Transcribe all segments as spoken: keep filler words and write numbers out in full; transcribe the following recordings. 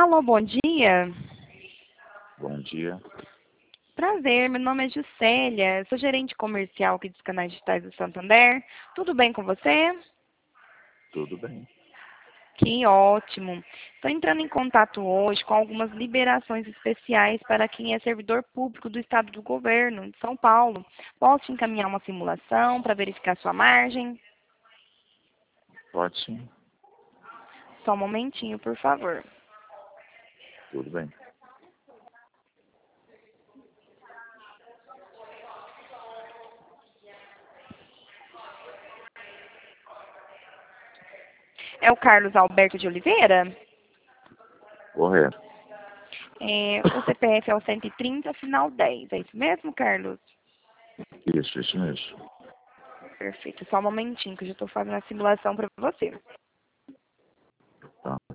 Alô, bom dia. Bom dia. Prazer, meu nome é Juscelia, sou gerente comercial aqui dos canais digitais do Santander. Tudo bem com você? Tudo bem. Que ótimo. Estou entrando em contato hoje com algumas liberações especiais para quem é servidor público do Estado do Governo de São Paulo. Posso te encaminhar uma simulação para verificar sua margem? Pode sim. Só um momentinho, por favor. Tudo bem. É o Carlos Alberto de Oliveira? Correto. É, o C P F é o cento e trinta, final dez. É isso mesmo, Carlos? Isso, isso mesmo. Perfeito. Só um momentinho que eu já estou fazendo a simulação para você. Tá.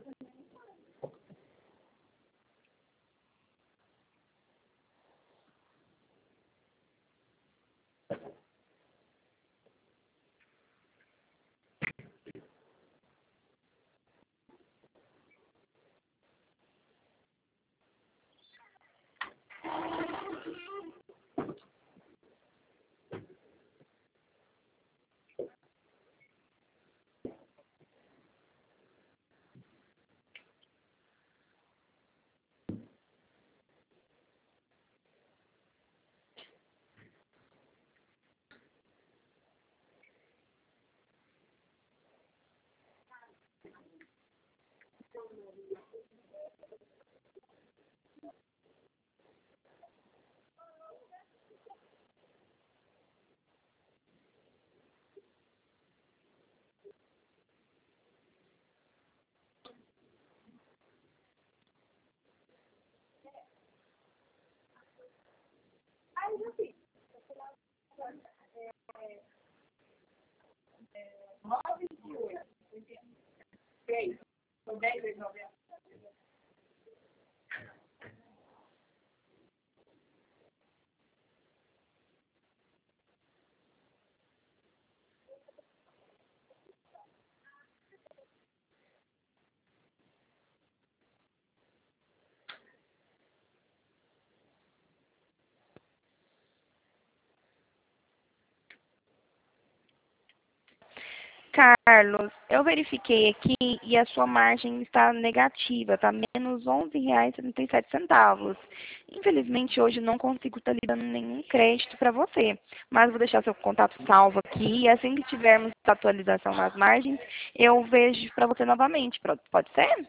Carlos, eu verifiquei aqui e a sua margem está negativa, está menos onze reais e setenta e sete centavos. Infelizmente, hoje não consigo estar lhe dando nenhum crédito para você, mas vou deixar seu contato salvo aqui e assim que tivermos atualização nas margens, eu vejo para você novamente. Pronto, pode ser?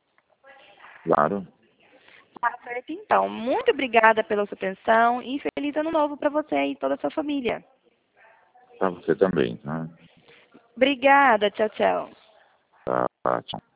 Claro. Tá certo, então. Muito obrigada pela sua atenção e feliz ano novo para você e toda a sua família. Para você também, tá? Obrigada, tchau, tchau. Tá, tá, tchau.